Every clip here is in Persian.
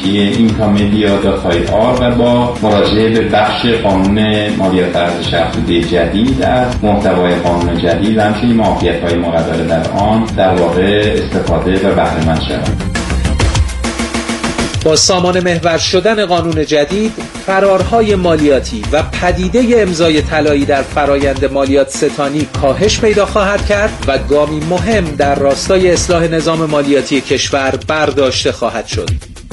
incamedia.ir و با مراجعه به بخش قانون مالیات ارزش افزوده جدید از محتوای قانون جدید و همچنین معافیت‌های مقرره در آن در واقع استفاده و بهره مند شوند. با سامان محور شدن قانون جدید، فرارهای مالیاتی و پدیده امضای طلایی در فرایند مالیات ستانی کاهش پیدا خواهد کرد و گامی مهم در راستای اصلاح نظام مالیاتی کشور برداشته خواهد شد.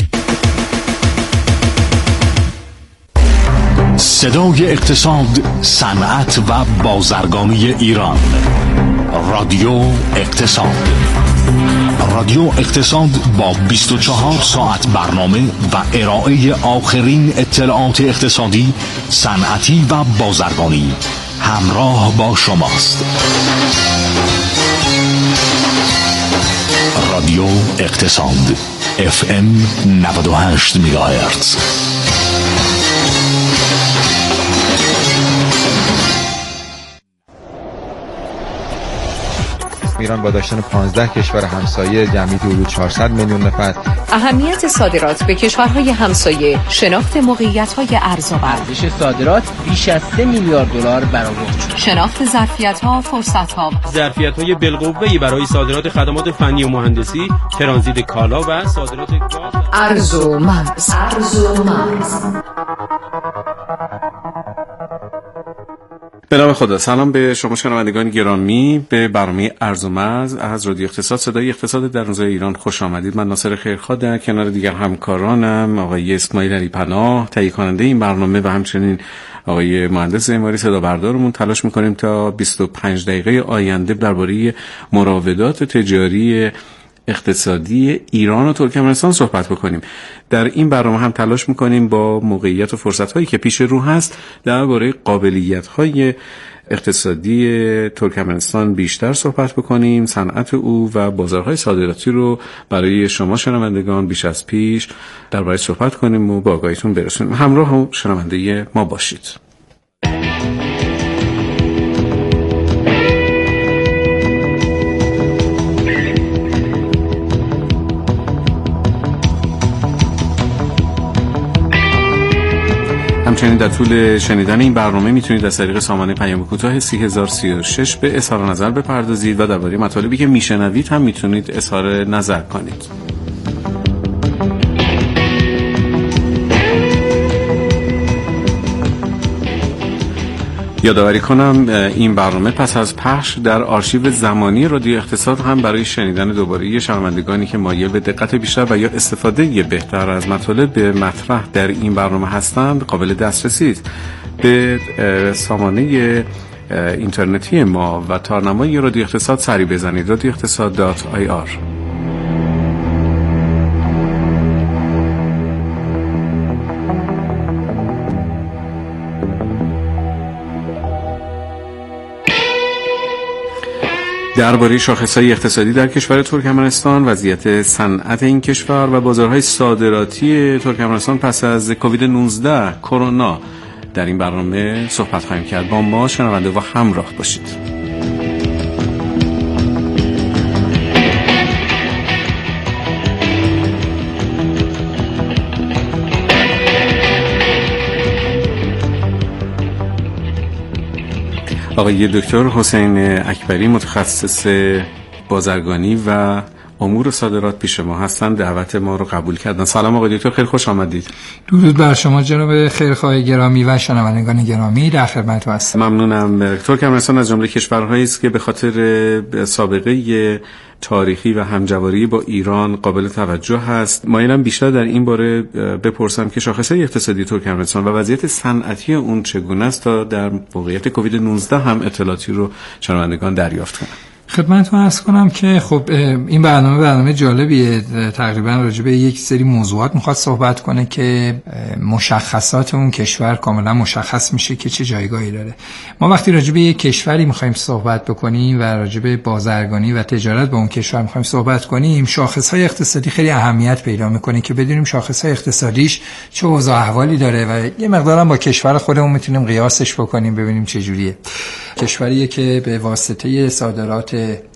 صدای اقتصاد، صنعت و بازرگانی ایران. رادیو اقتصاد. رادیو اقتصاد با 24 ساعت برنامه و ارائه آخرین اطلاعات اقتصادی، صنعتی و بازرگانی همراه با شماست. رادیو اقتصاد FM 98 مگاهرتز. ایران با داشتن 15 کشور همسایه جمعی حدود 400 میلیون نفر. اهمیت صادرات به کشورهای همسایه، شناخت موقعیت‌های ارزآور. ارزش صادرات بیش از 3 میلیارد دلار برآورد شد. شناخت ظرفیت‌ها، فرصت‌ها. ظرفیت‌های بالقوه‌ای برای صادرات خدمات فنی و مهندسی، ترانزیت کالا و صادرات گاز. ارز و مرز. به نام خدا. سلام به شما شنوندگان گرامی به برنامه ارز و مرز از رادیو اقتصاد، صدای اقتصاد در روزهای ایران خوش آمدید. من ناصر خیرخواه در کنار دیگر همکارانم آقای اسماعیل علی پناه تهیه کننده این برنامه و همچنین آقای مهندس معماری صدا بردارمون تلاش می‌کنیم تا 25 دقیقه آینده درباره مراودات تجاری اقتصادی ایران و ترکمنستان صحبت بکنیم. در این برنامه هم تلاش میکنیم با موقعیت و فرصت‌هایی که پیش رو هست درباره قابلیت‌های اقتصادی ترکمنستان بیشتر صحبت بکنیم، صنعت او و بازارهای صادراتی رو برای شما شنوندگان بیش از پیش درباره صحبت کنیم و با آگاهیتون برسونیم. همراه و شنونده ما باشید. همچنین در طول شنیدن این برنامه میتونید از طریق سامانه پیام کوتاه 3036 به اظهار نظر بپردازید و درباره مطالبی که میشنوید هم میتونید اظهار نظر کنید. یادآوری کنم این برنامه پس از پخش در آرشیو زمانی رادیو اقتصاد هم برای شنیدن دوباره شنوندگانی که مایل به دقت بیشتر و یا استفاده بهتر از مطالب مطرح در این برنامه هستند قابل دسترسی است. به سامانه اینترنتی ما و تارنمای رادیو اقتصاد سری بزنید radioiqtisad.ir. درباره شاخص‌های اقتصادی در کشور ترکمنستان، وضعیت صنعت این کشور و بازارهای صادراتی ترکمنستان پس از کووید 19 کرونا در این برنامه صحبت خواهیم کرد. با ما شنونده و همراه باشید. آقای دکتر حسین اکبری متخصص بازرگانی و امور صادرات پیش ما هستند، دعوت ما رو قبول کردن. سلام آقای دکتر، خیلی خوش آمدید. درود بر شما جناب خیرخواه گرامی و شنوندگان گرامی، در خدمت هستم. ممنونم. ترکمنستان از جمله کشورهایی است که به خاطر سابقه تاریخی و همجواری با ایران قابل توجه هست. مایلم بیشتر در این باره بپرسم که شاخصهای اقتصادی ترکمنستان و وضعیت صنعتی اون چگونه است تا در موقعیت کووید 19 هم اطلاعاتی رو شنوندگان دریافت کنند. خدمتتون عرض کنم که خب این برنامه جالبیه، تقریبا راجع به یک سری موضوعات میخواد صحبت کنه که مشخصات اون کشور کاملا مشخص میشه که چه جایگاهی داره. ما وقتی راجع به یک کشوری میخوایم صحبت بکنیم و راجع به بازرگانی و تجارت با اون کشور میخوایم صحبت کنیم، شاخصهای اقتصادی خیلی اهمیت پیدا میکنه که بدونیم شاخصهای اقتصادیش چه اوضاع احوالی داره و یه مقدارم با کشور خودمون میتونیم قیاسش بکنیم ببینیم چه جوریه. کشوریه که به واسطه صادرات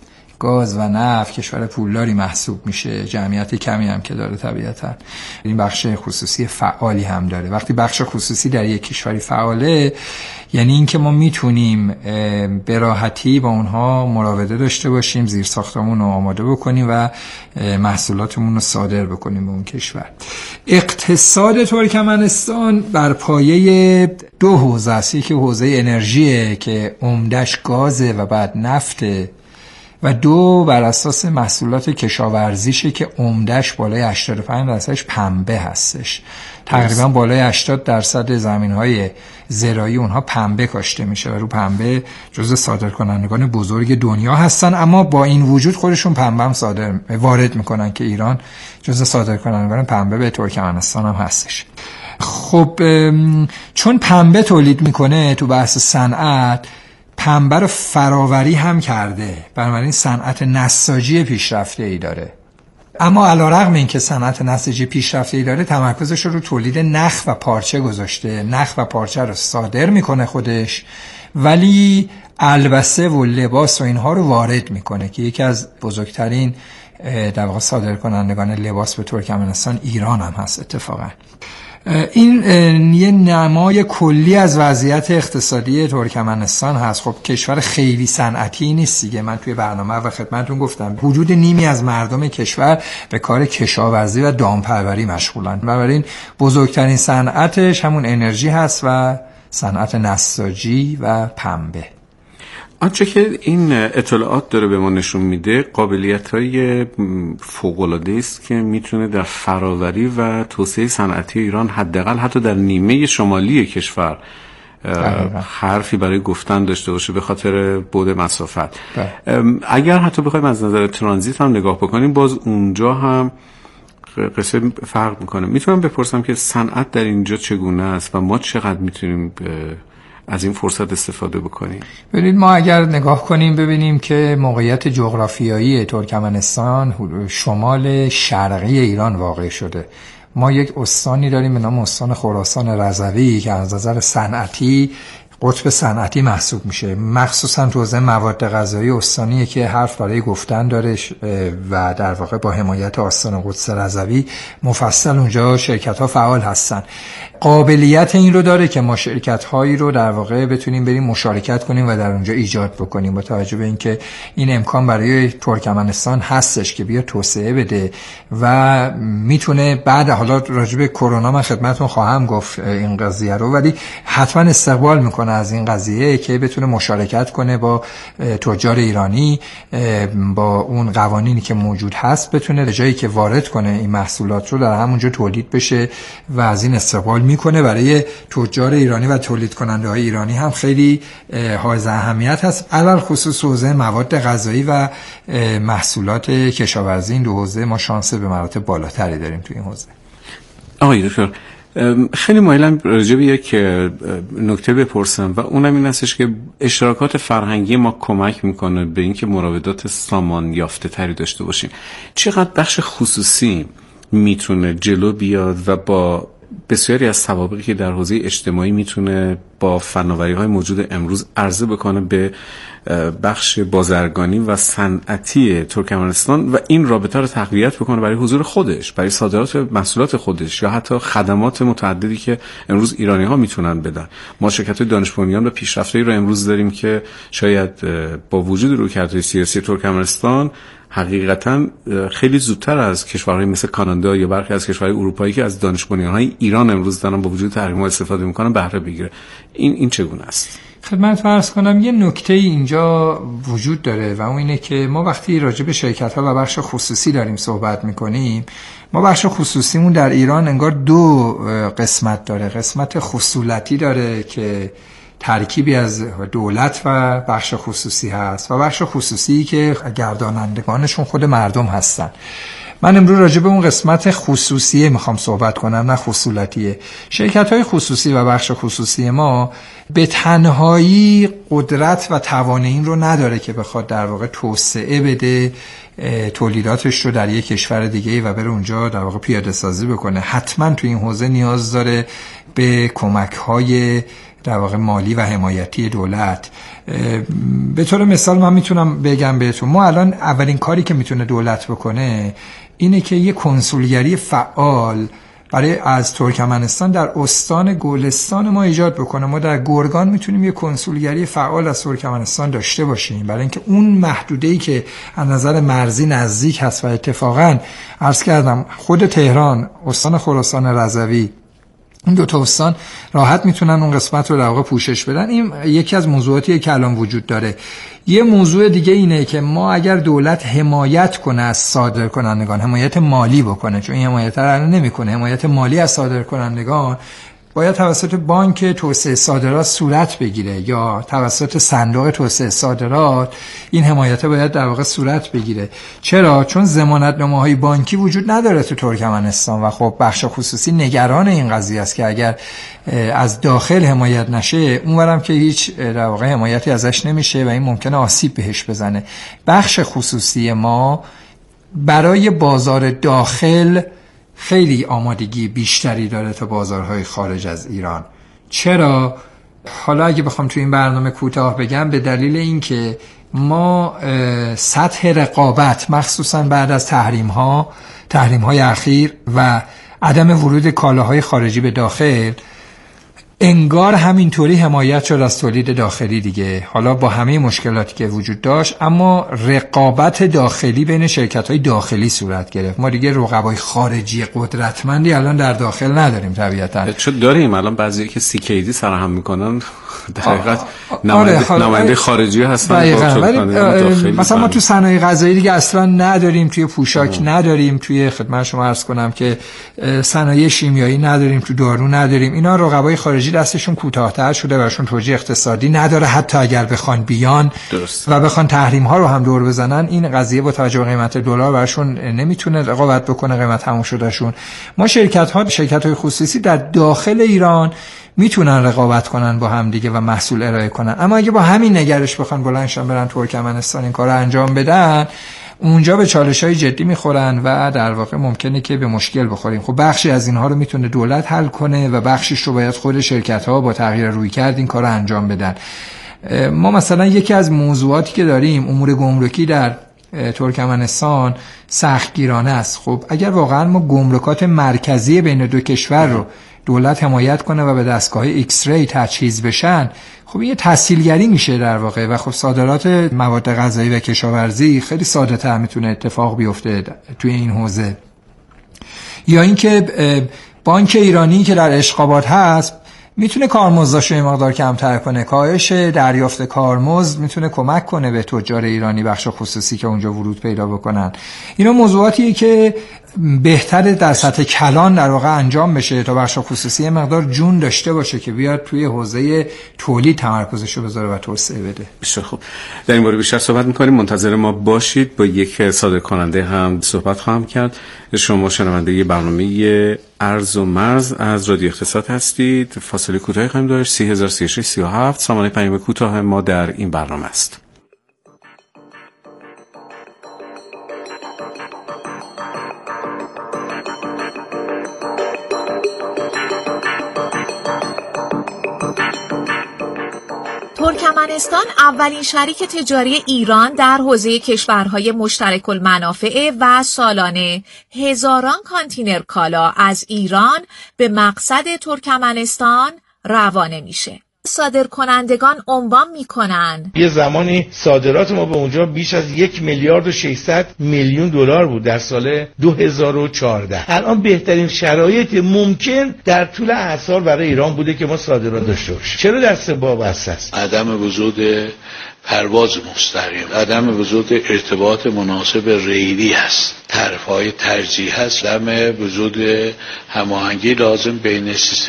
گاز و نفت کشور پولداری محسوب میشه، جمعیت کمی هم که داره طبیعتا. این بخش خصوصی فعالی هم داره. وقتی بخش خصوصی در یک کشوری فعاله یعنی اینکه ما میتونیم به راحتی با اونها مراوده داشته باشیم، زیر ساختمون رو آماده بکنیم و محصولاتمون رو صادر بکنیم به اون کشور. اقتصاد ترکمنستان بر پایه 2 حوزه است. یکی حوزه انرژیه که عمدش گازه و بعد نفته و 2 بر اساس محصولات کشاورزیشه که عمدش بالای 85% پنبه هستش. تقریبا بالای 80% زمین‌های زراعی اونها پنبه کاشته میشه و رو پنبه جزو صادرکنندگان بزرگ دنیا هستن. اما با این وجود خودشون پنبه هم وارد میکنن که ایران جزو صادرکنندگان پنبه به ترکمنستان هم هستش. خب چون پنبه تولید میکنه تو بحث صنعت، پنبه رو فراوری هم کرده، بنابراین صنعت نساجی پیشرفته‌ای داره. اما علیرغم اینکه صنعت نساجی پیشرفته‌ای داره، تمرکزش رو تولید نخ و پارچه گذاشته. نخ و پارچه رو صادر میکنه خودش، ولی البسه و لباس و اینها رو وارد میکنه که یکی از بزرگترین در واقع صادرکنندگان لباس به ترکمنستان ایران هم هست اتفاقا. این یه نمای کلی از وضعیت اقتصادی ترکمنستان هست. خب کشور خیلی صنعتی نیست دیگه. من توی برنامه و خدمتتون گفتم حدود نیمی از مردم کشور به کار کشاورزی و دامپروری مشغولن. بنابراین بزرگترین صنعتش همون انرژی هست و صنعت نساجی و پنبه. آنچه که این اطلاعات داره به ما نشون میده قابلیت‌های فوق‌العاده است که میتونه در فراوری و توسعه صنعتی ایران حداقل حتی در نیمه شمالی کشور حرفی برای گفتن داشته باشه به خاطر بعد مسافت. اگر حتی بخوایم از نظر ترانزیت هم نگاه بکنیم، باز اونجا هم قصه فرق میکنه. میتونم بپرسم که صنعت در اینجا چگونه است و ما چقدر میتونیم از این فرصت استفاده بکنیم؟ ببینید، ما اگر نگاه کنیم ببینیم که موقعیت جغرافیایی ترکمنستان شمال شرقی ایران واقع شده. ما یک استانی داریم به نام استان خراسان رضوی که از نظر صنعتی قطب صنعتی محسوب میشه، مخصوصا تو حوزه مواد غذایی استانیه که حرف برای گفتن داره و در واقع با حمایت آستان قدس رضوی مفصل اونجا شرکت ها فعال هستن. قابلیت این رو داره که ما شرکت هایی رو در واقع بتونیم بریم مشارکت کنیم و در اونجا ایجاد بکنیم، با توجه به اینکه این امکان برای ترکمنستان هستش که بیا توسعه بده و میتونه بعد، حالا راجع به کرونا من خدمتتون خواهم گفت این قضیه رو، ولی حتما استقبال میکنه از این قضیه که بتونه مشارکت کنه با تجار ایرانی، با اون قوانینی که موجود هست بتونه جایی که وارد کنه این محصولات رو در همونجا تولید بشه و از این استقبال میکنه. برای تجار ایرانی و تولید کننده های ایرانی هم خیلی حائز اهمیت هست، علل خصوص حوزه مواد غذایی و محصولات کشاورزی. این دو حوزه ما شانس به مراتب بالاتری داریم توی این حوزه. آقای دکتر، خیلی مایلم راجع به یک نکته بپرسم و اونم این هستش که اشتراکات فرهنگی ما کمک میکنه به اینکه مراودات سامان یافته تری داشته باشیم. چقدر بخش خصوصی میتونه جلو بیاد و با بسیاری از سوابقی که در حوزه اجتماعی میتونه با فناوری‌های موجود امروز عرضه بکنه به بخش بازرگانی و صنعتی ترکمنستان و این رابطه رو تقویت بکنه برای حضور خودش، برای صادرات محصولات خودش یا حتی خدمات متعددی که امروز ایرانی‌ها میتونن بدن. ما شرکت‌های دانش بنیان و پیشرفته‌ای رو امروز داریم که شاید با وجود رویکردهای سیاسی ترکمنستان حقیقتا خیلی زودتر از کشورهای مثل کانادا یا برخی از کشورهای اروپایی که از دانش بنیان‌های ایران امروز دارن با وجود تحریم‌ها استفاده می‌کنن بهره بگیره. این چگونه است؟ خدمت عرض کنم یه نکته اینجا وجود داره و اون اینه که ما وقتی راجع به شرکت‌ها و بخش خصوصی داریم صحبت می‌کنیم، ما بخش خصوصیمون در ایران انگار دو قسمت داره. قسمت خصولتی داره که ترکیبی از دولت و بخش خصوصی هست و بخش خصوصی که گردانندگانشون خود مردم هستن. من امروز راجع به اون قسمت خصوصیه میخوام صحبت کنم، نه خصولتیه. شرکت‌های خصوصی و بخش خصوصی ما به تنهایی قدرت و توان این رو نداره که بخواد در واقع توسعه بده تولیداتش رو در یک کشور دیگه و بره اونجا در واقع پیاده سازی بکنه. حتما تو این حوزه نیاز داره به کمک‌های در واقع مالی و حمایتی دولت. به طور مثال من میتونم بگم بهتون، ما الان اولین کاری که میتونه دولت بکنه اینه که یه کنسولگری فعال برای از ترکمنستان در استان گلستان ما ایجاد بکنه. ما در گرگان میتونیم یه کنسولگری فعال از ترکمنستان داشته باشیم، برای اینکه اون محدوده‌ای که از نظر مرزی نزدیک هست و اتفاقا عرض کردم خود تهران، استان خراسان رضوی، این دو تا استان راحت میتونن اون قسمت رو در واقع پوشش بدن. این یکی از موضوعاتیه که الان وجود داره. یه موضوع دیگه اینه که ما اگر دولت حمایت کنه از صادرکنندگان، حمایت مالی بکنه، چون این حمایت رو الان نمیکنه، حمایت مالی از صادرکنندگان باید توسط بانک توسعه صادرات صورت بگیره یا توسط صندوق توسعه صادرات این حمایت باید در واقع صورت بگیره. چرا؟ چون ضمانتنامه‌های بانکی وجود نداره تو ترکمنستان و خب بخش خصوصی نگران این قضیه است که اگر از داخل حمایت نشه اونورم که هیچ در واقع حمایتی ازش نمیشه و این ممکنه آسیب بهش بزنه. بخش خصوصی ما برای بازار داخل خیلی آمادگی بیشتری داره تا بازارهای خارج از ایران. چرا؟ حالا اگه بخوام تو این برنامه کوتاه بگم، به دلیل اینکه ما سطح رقابت مخصوصا بعد از تحریم‌های اخیر و عدم ورود کالاهای خارجی به داخل انگار همینطوری حمایت شد از تولید داخلی دیگه، حالا با همه مشکلاتی که وجود داشت، اما رقابت داخلی بین شرکت‌های داخلی صورت گرفت. ما دیگه رقبای خارجی قدرتمندی الان در داخل نداریم طبیعتاً. چون داریم الان بعضی که CKD سرهم میکنن در حقیقت نماینده خارجی هستن. مثلا ما تو صنایع غذایی دیگه اصلا نداریم، توی پوشاک نداریم، توی خدمت شما عرض کنم که صنایع شیمیایی نداریم، تو دارو نداریم. اینا رقبای خارجی دستشون کوتاه‌تر شده، براشون توجیه اقتصادی نداره، حتی اگر بخوان بیان درست. و بخوان تحریم ها رو هم دور بزنن، این قضیه با توجه به قیمت دلار براشون نمیتونه رقابت بکنه، قیمت تموم شدهشون. ما شرکت‌های خصوصی در داخل ایران میتونن رقابت کنن با هم دیگه و محصول ارائه کنن، اما اگه با همین نگرش بخوان بلندشن برن ترکمنستان این کارو انجام بدن، اونجا به چالش‌های جدی میخورن و در واقع ممکنه که به مشکل بخوریم. خب بخشی از اینها رو میتونه دولت حل کنه و بخشیش رو باید خود شرکت‌ها با تغییر رویکرد این کارو انجام بدن. ما مثلا یکی از موضوعاتی که داریم، امور گمرکی در ترکمنستان سختگیرانه است. خب اگر واقعا ما گمرکات مرکزی بین دو کشور رو دولت حمایت کنه و به دستگاه ایکس ری تجهیز بشن، خب این تسهیلگری میشه در واقع و خب صادرات مواد غذایی و کشاورزی خیلی ساده تر میتونه اتفاق بیفته توی این حوزه. یا اینکه بانک ایرانی که در اشقابات هست میتونه کارمزداشو یه مقدار کمتر کنه، کاهش دریافت کارمزد میتونه کمک کنه به تجار ایرانی بخش خصوصی که اونجا ورود پیدا بکنن. اینا موضوعاتیه که بهتره در سطح کلان در واقع انجام بشه تا بخش خصوصی یه مقدار جون داشته باشه که بیاد توی حوزه تولید تمرکزشو بذاره و توسعه بده. بسیار خوب، در این باره بیشتر صحبت می‌کنیم، منتظر ما باشید. با یک صادرکننده هم صحبت خواهم کرد. شما شنونده برنامه ارز و مرز از رادیو اقتصاد هستید. فاصله کوتاهی خواهیم داشت. 303637 سامانه پیام کوتاه ما در این برنامه است. ترکمنستان اولین شریک تجاری ایران در حوزه کشورهای مشترک المنافع و سالانه هزاران کانتینر کالا از ایران به مقصد ترکمنستان روانه میشه. صادرکنندگان عنوان میکنن یه زمانی صادرات ما به اونجا بیش از 1,600,000,000,000 دلار بود در سال 2014. الان بهترین شرایط ممکن در طول اعصار برای ایران بوده که ما صادرات داشته باشیم. چرا دست با بسته است؟ عدم وجود پرواز مستقیم، عدم وجود ارتباط مناسب ریلی هست، طرف‌های ترجیح هست، عدم وجود هماهنگی لازم بین سیستم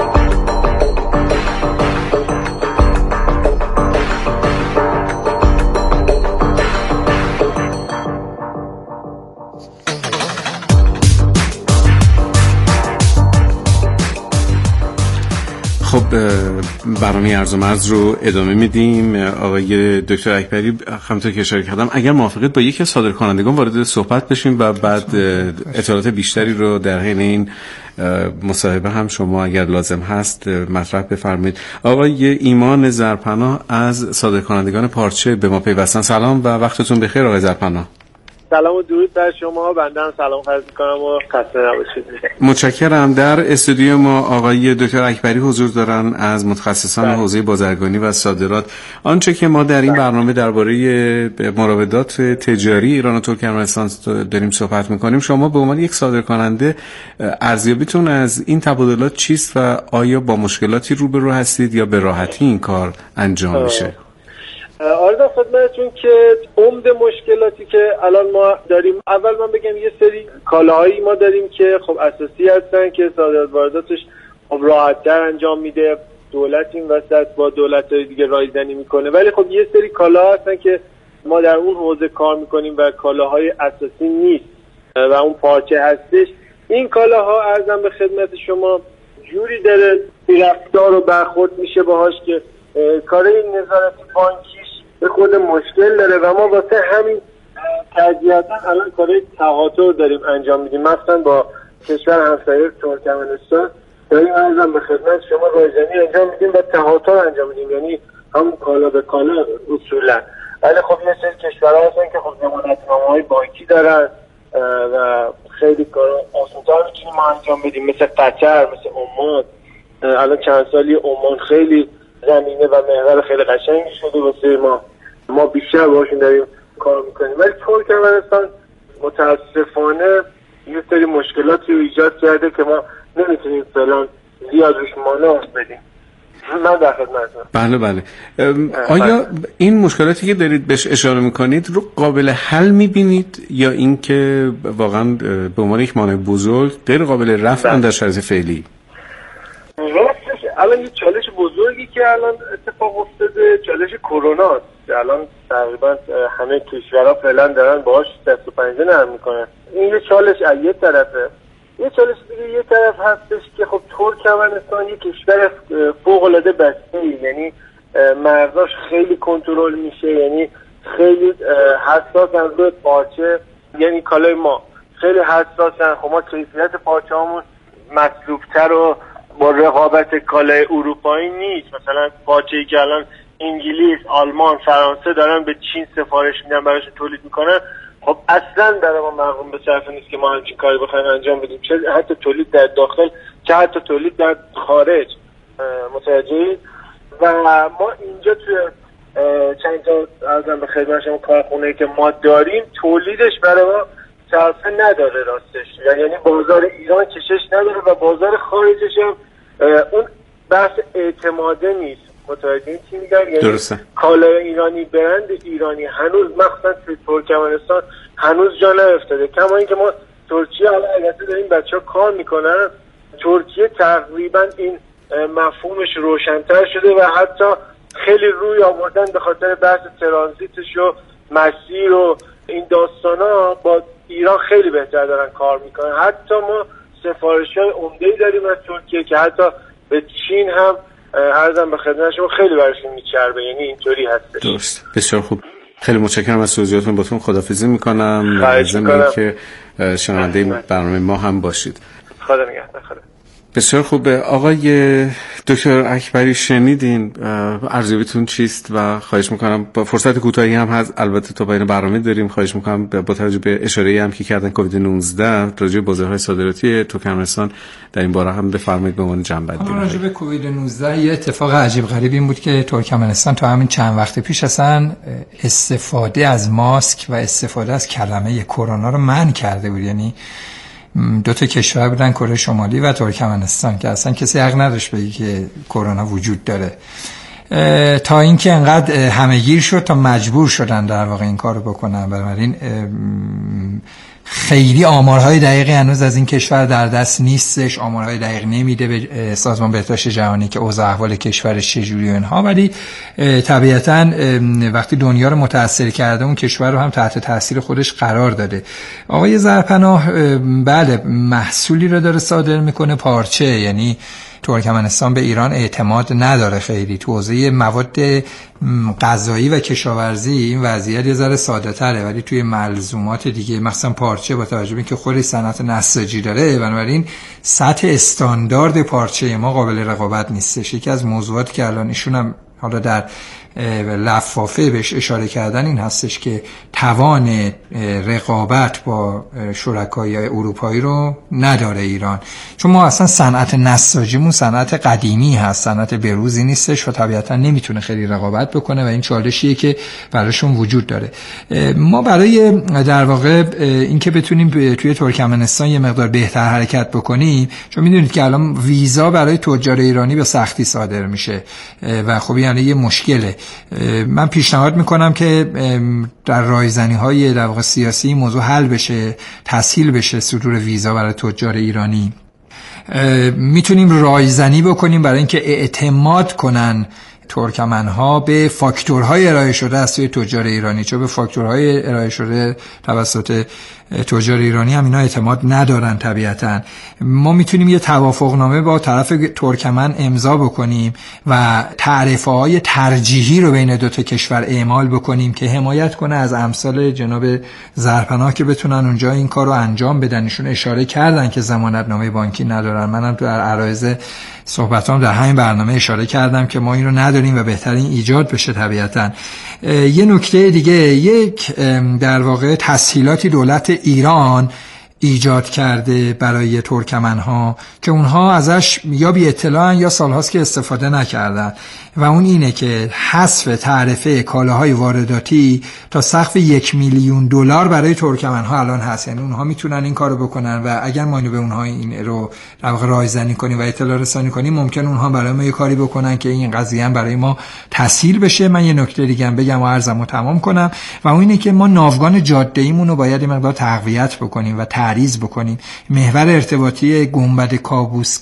خب برنامه ارز و مرز رو ادامه میدیم. آقای دکتر اکبری، همونطور که اشاره کردم، اگر موافقت با یکی از صادرکنندگان وارد صحبت بشیم و بعد اطلاعات بیشتری رو در حین این مصاحبه هم شما اگر لازم هست مطرح بفرمایید. آقای ایمان زرپناه از صادرکنندگان پارچه به ما پیوستن. سلام و وقتتون بخیر آقای زرپناه. سلام و درود بر شما. بنده هم سلام عرض می‌کنم و خسته نباشید. متشکرم. در استودیو ما آقای دکتر اکبری حضور دارن از متخصصان حوزه بازرگانی و صادرات. آنچه که ما در این برنامه درباره مراودات تجاری ایران و ترکمنستان داریم صحبت می‌کنیم، شما به عنوان یک صادرکننده ارزیابیتون از این تبادلات چیست و آیا با مشکلاتی روبرو هستید یا به راحتی این کار انجام میشه؟ آرزو خدمتتون که عمده مشکلاتی که الان ما داریم، اول من بگم یه سری کالاهایی ما داریم که خب اساسی هستن که صادرات وارداتش خب راحت‌تر انجام میده، دولت این وسط با دولت‌های دیگه رایزنی میکنه، ولی خب یه سری کالاها هستن که ما در اون حوزه کار میکنیم و کالاهای اساسی نیست و اون پارچه هستش. این کالاها ارزم به خدمت شما جوری داره رفتار و برخورد میشه باهاش که کار نظارت بانکیش به خود مشکل داره و ما واسه همین ترجیحاً الان کارهای تهاتر داریم انجام میدیم، مثلا با کشور همسایه ترکمنستان داریم ارزم به خدمت شما رایزنی انجام میدیم و تهاتر انجام میدیم، یعنی همون کالا به کالا اصولا. ولی خب یه سری کشورها هستن که خب ضمانتنامه‌های بانکی دارن و خیلی کارا آسان‌تر میتونیم ما انجام بدیم، مثل قطر، مثل عمان. الان چند سالی عمان خیلی زمینه و محور خیلی قشنگی شده واسه ما بیشتر باشون داریم کار میکنیم. ولی ترکمنستان متاسفانه یه سری مشکلاتی رو ایجاد کرده که ما نمیتونیم فعلا زیاد روش مانور بدیم. من در خدمتتونم. بله. آیا این مشکلاتی که دارید بهش اشاره میکنید رو قابل حل میبینید یا اینکه واقعا به عنوان یک مانع بزرگ غیر قابل رفع در شرایط فعلی؟ الان یه چالش بزرگی که الان اتفاق افتاده چالش کرونا است. الان تقریبا همه کشورها فعلا دارن باهاش دست و پنجه نرم میکنن. این یه چالش از یه طرفه. یه چالش دیگه یه طرف هستش که خب ترکمنستان یه کشور فوق العاده بسته، یعنی مرزاش خیلی کنترل میشه، یعنی خیلی حساسن روی پارچه، یعنی کالای ما خیلی حساسن. خب ما کیفیت پارچه‌هامون مطلوب‌تر و با رقابت کالای اروپایی نیست. مثلا پارچه‌ای که الان انگلیس، آلمان، فرانسه دارن به چین سفارش میدن براش تولید میکنن، خب اصلا در ما مرغوم به صرفه نیست که ما همچین کاری بخوایم انجام بدیم، چه حتی تولید در داخل چه حتی تولید در خارج. متوجهید؟ و ما اینجا توی چند تا ارزم به خدمت شما کارخونه‌ای که ما داریم تولیدش برای ما صرفه نداره راستش، یعنی بازار ایران کشش نداره و بازار خارجش هم اون بحث اعتماده نیست. متوجه چی میگم؟ یعنی کالای ایرانی، برند ایرانی هنوز مخصوصا توی ترکمنستان هنوز جا نیفتاده. کما اینکه ما ترکیه الان البته داریم بچه‌ها کار میکنن، ترکیه تقریبا این مفهومش روشن‌تر شده و حتی خیلی روی آوردن به خاطر بحث ترانزیتش و مسیر و این داستانا با ایران خیلی بهتر دارن کار میکنن. حتی ما سفارش‌های عمده‌ای داریم از ترکیه که حتی به چین هم عرضم به خدمت شما خیلی براشون میچربه، یعنی اینطوری هستش. درست. بسیار خوب. خیلی متشکرم از توضیحاتتون. باتون خداحافظی میکنم. ضمن که شنونده برنامه ما هم باشید. خدا نگهدار. بسیار خوبه. آقای دکتر اکبری شنیدین ارزیابیتون چیست و خواهش میکنم با فرصت کوتاهی هم هست البته تا پایان برنامه داریم، خواهش میکنم با توجه به اشاره‌ای هم که کردن کووید 19 راجع به بازارهای صادراتی ترکمنستان در این باره هم بفرمایید به عنوان جنبندی. راجع به کووید 19 یه اتفاق عجیب غریب این بود که ترکمنستان تا همین چند وقت پیش اصلا استفاده از ماسک و استفاده از کلمه کرونا رو منع کرده بود. یعنی دو تا کشور بودن، کره شمالی و ترکمنستان، که اصلا کسی حق نداشت بگه که کرونا وجود داره، تا اینکه انقدر همه‌گیر شد تا مجبور شدن در واقع این کارو بکنن. بنابراین خیلی آمارهای دقیقی هنوز از این کشور در دست نیستش، آمارهای دقیق نمیده به سازمان بهداشت جهانی که اوضاع احوال کشورش چجوری و اینها، ولی طبیعتاً وقتی دنیا رو متاثر کرده اون کشور رو هم تحت تاثیر خودش قرار داده. آقای زرپناه بله محصولی رو داره صادر میکنه، پارچه، یعنی ترکمنستان به ایران اعتماد نداره خیلی. تو حوزه مواد غذایی و کشاورزی این وضعیت یه ذره ساده‌تره، ولی توی ملزومات دیگه مثلا پارچه با توجه به اینکه خود صنعت نساجی داره، بنابراین سطح استاندارد پارچه ما قابل رقابت نیستش. یکی از موضوعاتی که الان ایشون هم حالا در لفافه بهش اشاره کردن این هستش که توان رقابت با شرکای اروپایی رو نداره ایران، چون ما اصلا صنعت نساجیمون صنعت قدیمی هست، صنعت بروزی نیستش و طبیعتا نمیتونه خیلی رقابت بکنه و این چالشیه که براشون وجود داره. ما برای در واقع اینکه بتونیم توی ترکمنستان یه مقدار بهتر حرکت بکنیم، چون میدونید که الان ویزا برای تجار ایرانی به سختی صادر میشه و خب یعنی یه مشکله. من پیشنهاد میکنم که در رایزنی‌های در واقع سیاسی این موضوع حل بشه، تسهیل بشه صدور ویزا برای تجار ایرانی. میتونیم رایزنی بکنیم برای اینکه اعتماد کنن ترکمنها به فاکتورهای ارائه شده از توی تجار ایرانی، چون به فاکتورهای ارائه شده توسط تجار ایرانی هم اینا اعتماد ندارن طبیعتا. ما میتونیم یه توافقنامه با طرف ترکمن امضا بکنیم و تعرفه‌های ترجیحی رو بین دو تا کشور اعمال بکنیم که حمایت کنه از امثال جناب زرپناه که بتونن اونجا این کار رو انجام بدن. ایشون اشاره کردن که ضمانتنامه بانکی ندارن، منم تو عرایض صحبتام در همین برنامه اشاره کردم که ما این رو نداریم و بهترین ایجاد بشه طبیعتا. یه نکته دیگه، یک در واقع تسهیلاتی دولت ایران ایجاد کرده برای ترکمنها که اونها ازش یا بی اطلاعن یا سالهاست که استفاده نکردن و اون اینه که حذف تعرفه کالاهای وارداتی تا سقف 1 میلیون دلار برای ترکمنها الان هست. یعنی اونها میتونن این کارو بکنن و اگر ما اینو به اونها این رو در واقع رایزنی کنیم و اطلاع رسانی کنیم، ممکن اونها برای ما یه کاری بکنن که این قضیه هم برای ما تسهیل بشه. من یه نکته دیگه هم بگم و عرضمو تمام کنم و اون اینه که ما ناوگان جاده‌ایمون رو باید یه مقدار تقویت بکنیم و تعریض بکنیم. محور ارتباطی گنبد کابوس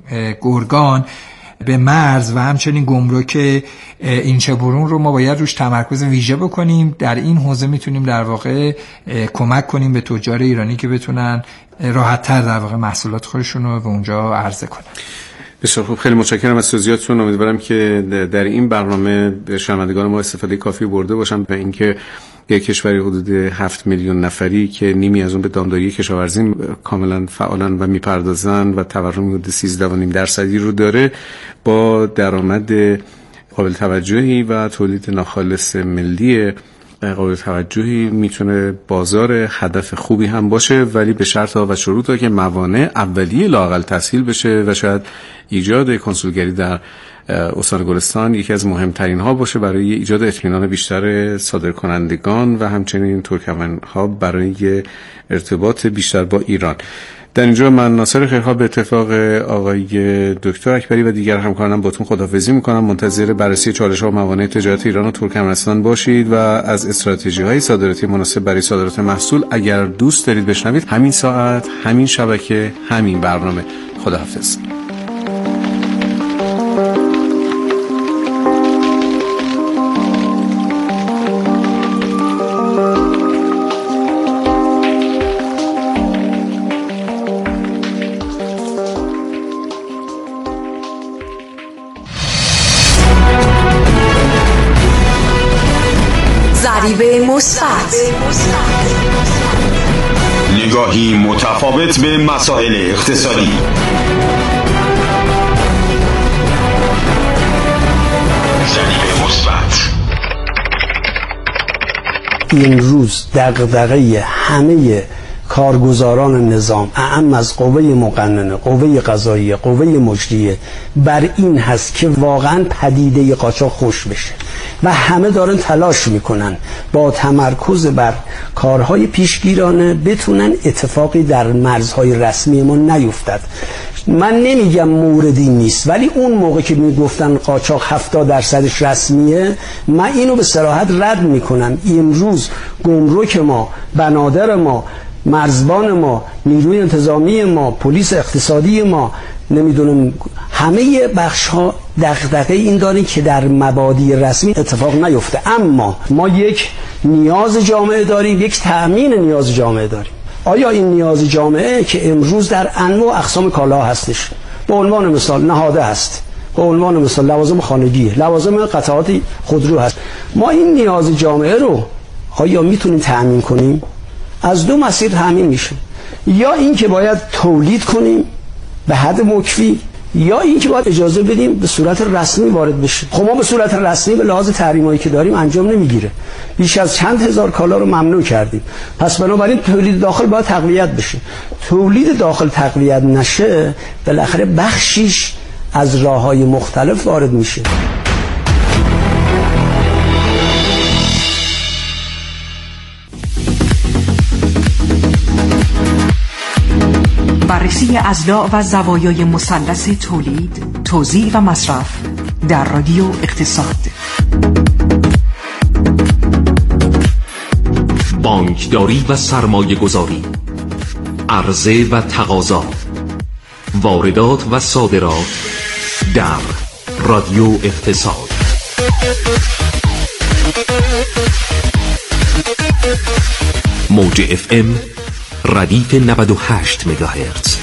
گرگان به مرز و همچنین گمرک اینچه‌برون رو ما باید روش تمرکز ویژه بکنیم. در این حوزه میتونیم در واقع کمک کنیم به تجار ایرانی که بتونن راحت‌تر در واقع محصولات خودشون رو به اونجا عرضه کنن. بسیار خوب، خیلی متشکرم از توضیحاتتون. امیدوارم که در این برنامه شنوندگان ما استفاده کافی برده باشن به اینکه یک کشوری حدود 7 میلیون نفری که نیمی از اون به دامداری کشاورزی کاملا فعالن و میپردازن و تورم حدود 13.5% رو داره، با درآمد قابل توجهی و تولید ناخالص ملی قابل توجهی میتونه بازار هدف خوبی هم باشه، ولی به شرط‌ها و شروطی که موانع اولیه لااقل تسهیل بشه و شاید ایجاد کنسولگری در استان گلستان یکی از مهمترین ها باشه برای ایجاد اطمینان بیشتر صادرکنندگان و همچنین ترکمنها برای ارتباط بیشتر با ایران. در اینجا من ناصر خیرخواه به اتفاق آقای دکتر اکبری و دیگر همکارانم باتون خداحافظی میکنم. منتظر بررسی چالش‌ها و موانع تجارت ایران و ترکمنستان باشید و از استراتژی‌های صادراتی مناسب برای صادرات محصول اگر دوست دارید بشنوید، همین ساعت، همین شبکه، همین برنامه. خداحافظ. مثبت، نگاهی متفاوت به مسائل اقتصادی. ضریب مثبت. این روز دغدغه همه کارگزاران نظام، اعم از قوه مقننه، قوه قضاییه، قوه مجریه، بر این هست که واقعا پدیده قاچاق خوش بشه و همه دارن تلاش میکنن با تمرکز بر کارهای پیشگیرانه بتونن اتفاقی در مرزهای رسمی ما نیفتد. من نمیگم موردی نیست، ولی اون موقع که میگفتن قاچاق 70% رسمیه، من اینو به صراحت رد میکنم. امروز گمرک ما، بنادر ما، مرزبان ما، نیروی انتظامی ما، پلیس اقتصادی ما، نمیدونم همه بخش ها دغدغه این داریم که در مبادی رسمی اتفاق نیفته. اما ما یک نیاز جامعه داریم، یک تأمین نیاز جامعه داریم. آیا این نیاز جامعه که امروز در انواع اقسام کالا هستش، به عنوان مثال نهاده هست، به عنوان مثال لوازم خانگیه، لوازم قطعات خودرو هست. ما این نیاز جامعه رو آیا میتونیم تأمین کنیم؟ از دو مسیر تأمین میشه، یا این که باید تولید کنیم به حد مکفی، یا این که باید اجازه بدیم به صورت رسمی وارد بشه. خب ما به صورت رسمی به لحاظ تحریمایی که داریم انجام نمیگیره، بیش از چند هزار کالا رو ممنوع کردیم. پس بنابراین تولید داخل باید تقویت بشه. تولید داخل تقویت نشه، بالاخره بخشیش از راه‌های مختلف وارد میشه. بررسی اضلاع و زوایای مثلث تولید، توزیع و مصرف در رادیو اقتصاد. بانکداری و سرمایه گذاری، عرضه و تقاضا، واردات و صادرات در رادیو اقتصاد. موج FM ردیف 98 مگاهرتز.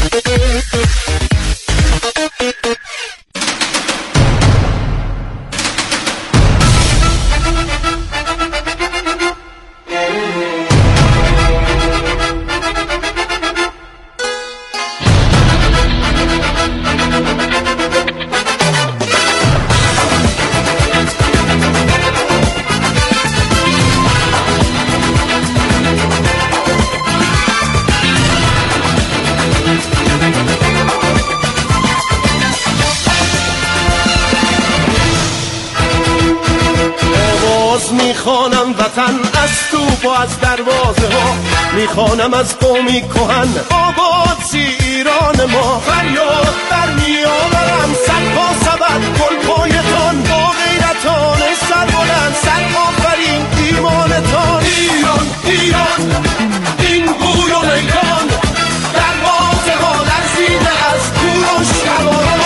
میخوانم وطن از توپ و از دروازه ها، میخوانم از قومی کهن آبادی ایران ما. فریاد در میآورم صدها سبد گل پایتان، با غیرتان سر بلند سر آفرین ایمانتان. ایران ایران این گوی و میدان، دروازه ها لرزیده از کوروش سواران.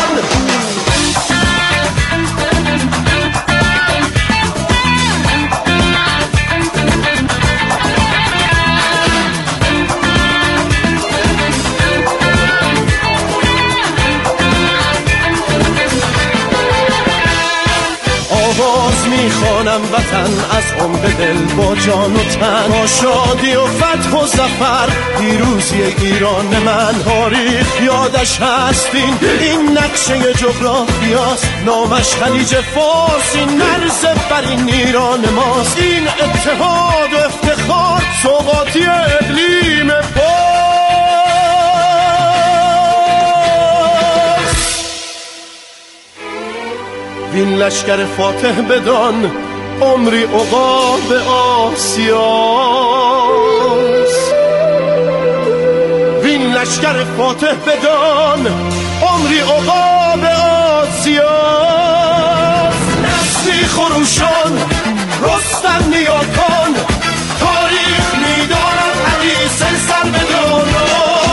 میخوانم وطن از عمق دل با جان و تن، با شادی و فتح و ظفر پیروزی ایران من. تاریخ یادش هستین این نقشه جغرافیاست، نامش خلیج فارس، این مرز بر این ایران ماست. این اتحاد و افتخار سوقاتی اقلیم وین لشکر فاتح بدان عمری عقاب آسیاس. وین لشکر فاتح بدان عمری عقاب آسیاس. نسلی خروشان رستم نیاکان، تاریخ میداند حدیث سر بدانان.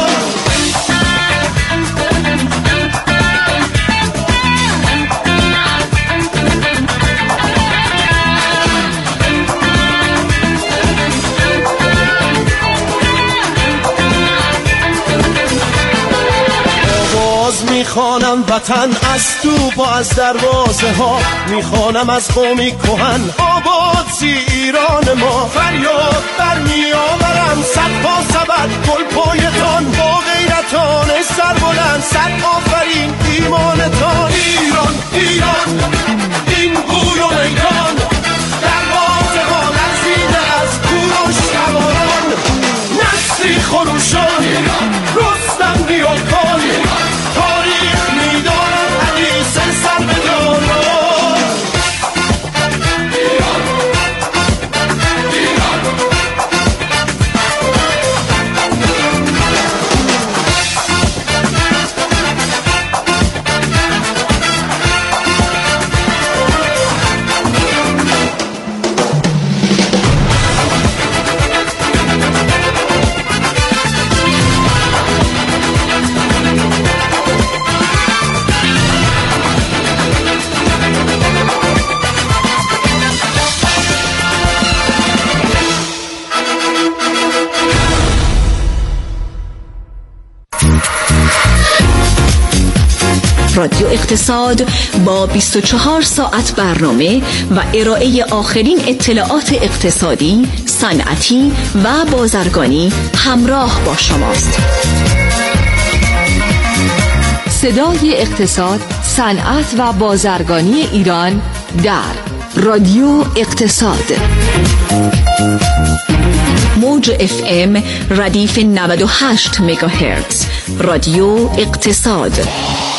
میخوانم وطن از توپ و از دروازه ها، میخوانم از قومی کهن آبادی ایران ما. فریاد در میآورم صدها سبد گل پایتان، با غیرتان سر بلند سر آفرین ایمانتان. ایران ایران این گوی و میدان، دروازه ها لرزیده از کوروش سواران. نسلی خروشان رستم نیاکان، تاریخ میداند حدیث سر بدانان. رادیو اقتصاد با 24 ساعت برنامه و ارائه آخرین اطلاعات اقتصادی، صنعتی و بازرگانی همراه با شماست. صدای اقتصاد، صنعت و بازرگانی ایران در رادیو اقتصاد. موج FM ردیف 98 مگاهرتز. رادیو اقتصاد.